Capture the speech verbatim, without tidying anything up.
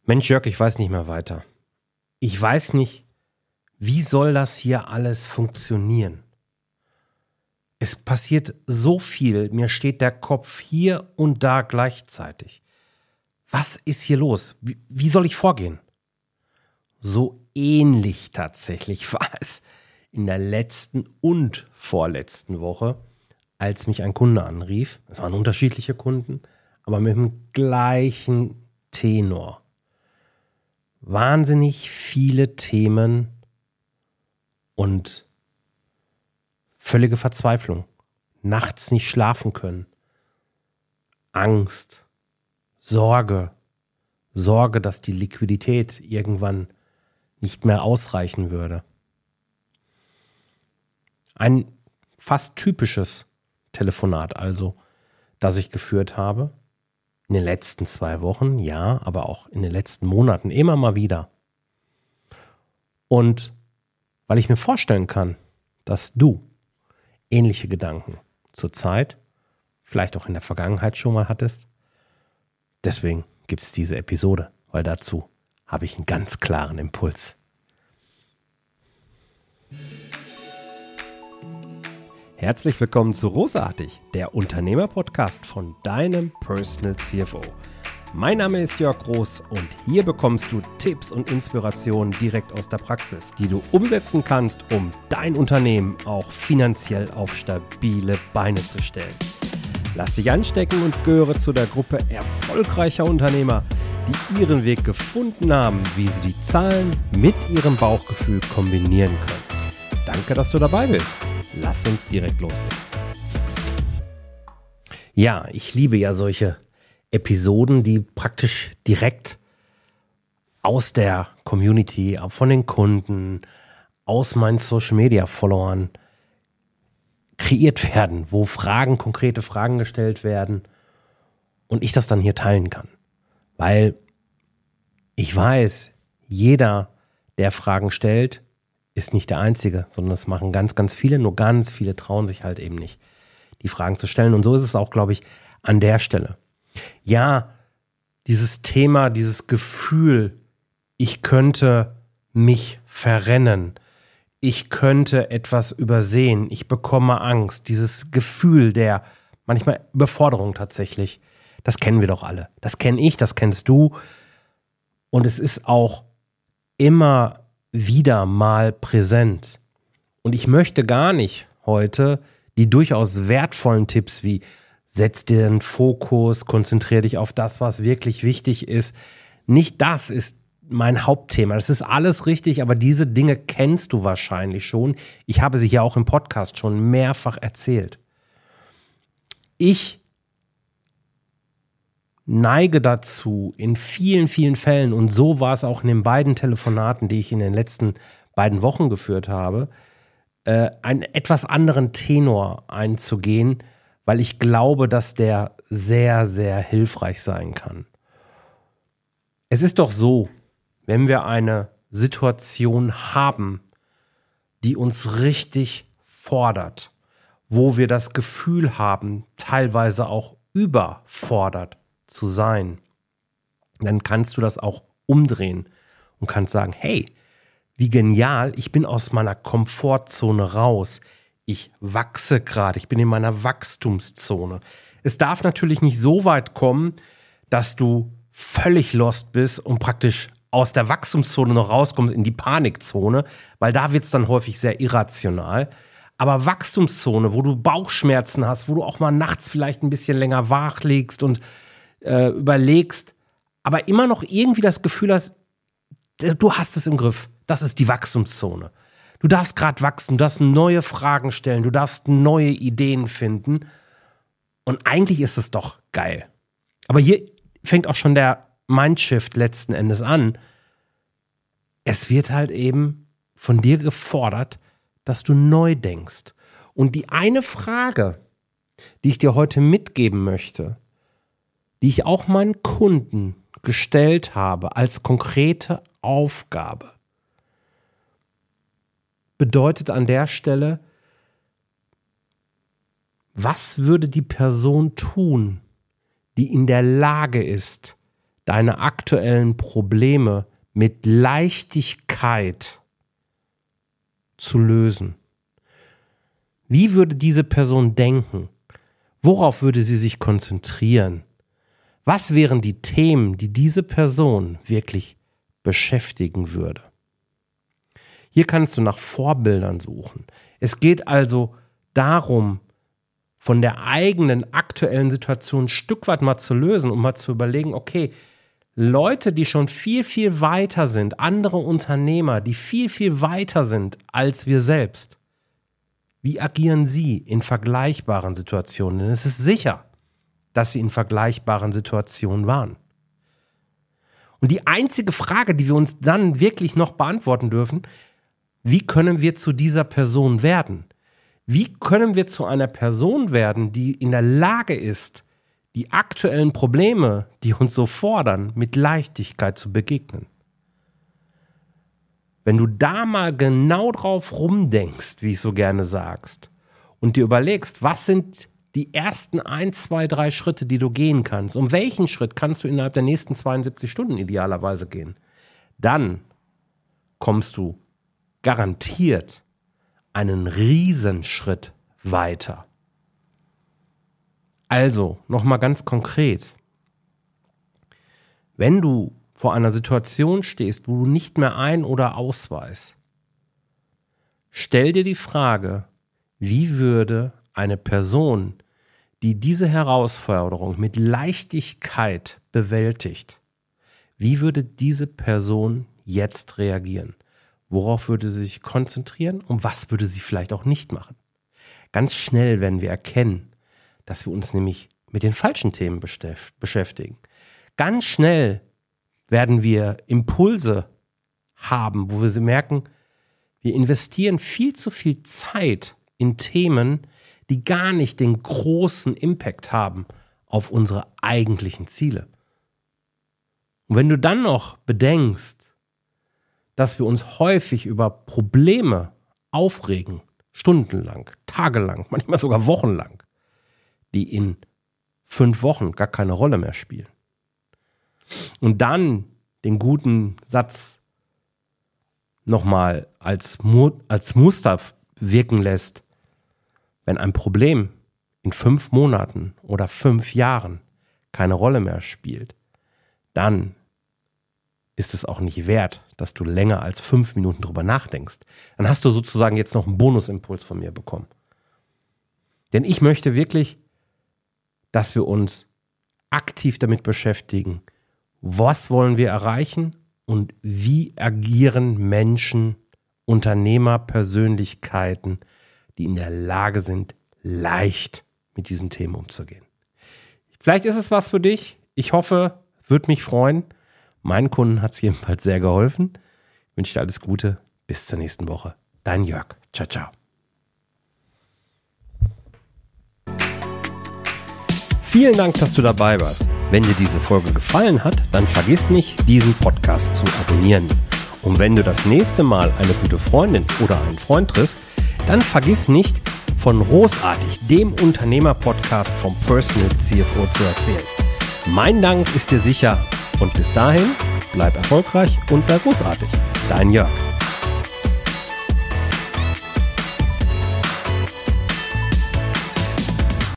Mensch Jörg, ich weiß nicht mehr weiter. Ich weiß nicht, wie soll das hier alles funktionieren? Es passiert so viel, mir steht der Kopf hier und da gleichzeitig. Was ist hier los? Wie, wie soll ich vorgehen? So ähnlich tatsächlich war es in der letzten und vorletzten Woche, als mich ein Kunde anrief. Es waren unterschiedliche Kunden, aber mit dem gleichen Tenor. Wahnsinnig viele Themen und völlige Verzweiflung. Nachts nicht schlafen können. Angst. Sorge. Sorge, dass die Liquidität irgendwann nicht mehr ausreichen würde. Ein fast typisches Telefonat also, das ich geführt habe. In den letzten zwei Wochen, ja, aber auch in den letzten Monaten immer mal wieder. Und weil ich mir vorstellen kann, dass du ähnliche Gedanken zur Zeit, vielleicht auch in der Vergangenheit schon mal hattest, deswegen gibt es diese Episode, weil dazu habe ich einen ganz klaren Impuls. Herzlich willkommen zu Rosartig, der Unternehmer-Podcast von deinem Personal C F O. Mein Name ist Jörg Groß und hier bekommst du Tipps und Inspirationen direkt aus der Praxis, die du umsetzen kannst, um dein Unternehmen auch finanziell auf stabile Beine zu stellen. Lass dich anstecken und gehöre zu der Gruppe erfolgreicher Unternehmer, die ihren Weg gefunden haben, wie sie die Zahlen mit ihrem Bauchgefühl kombinieren können. Danke, dass du dabei bist. Lass uns direkt loslegen. Ja, ich liebe ja solche Episoden, die praktisch direkt aus der Community, von den Kunden, aus meinen Social-Media-Followern kreiert werden, wo Fragen, konkrete Fragen gestellt werden und ich das dann hier teilen kann. Weil ich weiß, jeder, der Fragen stellt, ist nicht der Einzige, sondern es machen ganz, ganz viele, nur ganz viele trauen sich halt eben nicht, die Fragen zu stellen. Und so ist es auch, glaube ich, an der Stelle. Ja, dieses Thema, dieses Gefühl, ich könnte mich verrennen, ich könnte etwas übersehen, ich bekomme Angst, dieses Gefühl der manchmal Überforderung tatsächlich, das kennen wir doch alle. Das kenne ich, das kennst du. Und es ist auch immer wieder mal präsent. Und ich möchte gar nicht heute die durchaus wertvollen Tipps wie setz dir den Fokus, konzentriere dich auf das, was wirklich wichtig ist. Nicht das ist mein Hauptthema. Das ist alles richtig, aber diese Dinge kennst du wahrscheinlich schon. Ich habe sie ja auch im Podcast schon mehrfach erzählt. Ich neige dazu, in vielen, vielen Fällen, und so war es auch in den beiden Telefonaten, die ich in den letzten beiden Wochen geführt habe, äh, einen etwas anderen Tenor einzugehen, weil ich glaube, dass der sehr, sehr hilfreich sein kann. Es ist doch so, wenn wir eine Situation haben, die uns richtig fordert, wo wir das Gefühl haben, teilweise auch überfordert zu sein, dann kannst du das auch umdrehen und kannst sagen, hey, wie genial, ich bin aus meiner Komfortzone raus, ich wachse gerade, ich bin in meiner Wachstumszone. Es darf natürlich nicht so weit kommen, dass du völlig lost bist und praktisch aus der Wachstumszone noch rauskommst in die Panikzone, weil da wird es dann häufig sehr irrational. Aber Wachstumszone, wo du Bauchschmerzen hast, wo du auch mal nachts vielleicht ein bisschen länger wach liegst und äh, überlegst, aber immer noch irgendwie das Gefühl hast, du hast es im Griff. Das ist die Wachstumszone. Du darfst gerade wachsen, du darfst neue Fragen stellen, du darfst neue Ideen finden. Und eigentlich ist es doch geil. Aber hier fängt auch schon der Mindshift letzten Endes an. Es wird halt eben von dir gefordert, dass du neu denkst. Und die eine Frage, die ich dir heute mitgeben möchte, die ich auch meinen Kunden gestellt habe als konkrete Aufgabe, bedeutet an der Stelle, was würde die Person tun, die in der Lage ist, deine aktuellen Probleme mit Leichtigkeit zu lösen? Wie würde diese Person denken? Worauf würde sie sich konzentrieren? Was wären die Themen, die diese Person wirklich beschäftigen würde? Hier kannst du nach Vorbildern suchen. Es geht also darum, von der eigenen aktuellen Situation ein Stück weit mal zu lösen und mal zu überlegen, okay, Leute, die schon viel, viel weiter sind, andere Unternehmer, die viel, viel weiter sind als wir selbst, wie agieren sie in vergleichbaren Situationen? Denn es ist sicher, dass sie in vergleichbaren Situationen waren. Und die einzige Frage, die wir uns dann wirklich noch beantworten dürfen, wie können wir zu dieser Person werden? Wie können wir zu einer Person werden, die in der Lage ist, die aktuellen Probleme, die uns so fordern, mit Leichtigkeit zu begegnen? Wenn du da mal genau drauf rumdenkst, wie ich so gerne sagst, und dir überlegst, was sind die ersten ein, zwei, drei Schritte, die du gehen kannst, um welchen Schritt kannst du innerhalb der nächsten zweiundsiebzig Stunden idealerweise gehen, dann kommst du garantiert einen Riesenschritt weiter. Also, nochmal ganz konkret. Wenn du vor einer Situation stehst, wo du nicht mehr ein- oder ausweist, stell dir die Frage, wie würde eine Person, die diese Herausforderung mit Leichtigkeit bewältigt, wie würde diese Person jetzt reagieren? Worauf würde sie sich konzentrieren und was würde sie vielleicht auch nicht machen? Ganz schnell werden wir erkennen, dass wir uns nämlich mit den falschen Themen beschäftigen. Ganz schnell werden wir Impulse haben, wo wir sie merken, wir investieren viel zu viel Zeit in Themen, die gar nicht den großen Impact haben auf unsere eigentlichen Ziele. Und wenn du dann noch bedenkst, dass wir uns häufig über Probleme aufregen, stundenlang, tagelang, manchmal sogar wochenlang, die in fünf Wochen gar keine Rolle mehr spielen. Und dann den guten Satz nochmal als, Mu- als Muster wirken lässt, wenn ein Problem in fünf Monaten oder fünf Jahren keine Rolle mehr spielt, dann ist es auch nicht wert, dass du länger als fünf Minuten drüber nachdenkst. Dann hast du sozusagen jetzt noch einen Bonusimpuls von mir bekommen. Denn ich möchte wirklich, dass wir uns aktiv damit beschäftigen, was wollen wir erreichen und wie agieren Menschen, Unternehmer, Persönlichkeiten, die in der Lage sind, leicht mit diesen Themen umzugehen. Vielleicht ist es was für dich. Ich hoffe, würde mich freuen. Meinen Kunden hat es jedenfalls sehr geholfen. Ich wünsche dir alles Gute. Bis zur nächsten Woche. Dein Jörg. Ciao, ciao. Vielen Dank, dass du dabei warst. Wenn dir diese Folge gefallen hat, dann vergiss nicht, diesen Podcast zu abonnieren. Und wenn du das nächste Mal eine gute Freundin oder einen Freund triffst, dann vergiss nicht, von Großartig, dem Unternehmer-Podcast vom Personal C F O zu erzählen. Mein Dank ist dir sicher und bis dahin, bleib erfolgreich und sei großartig. Dein Jörg.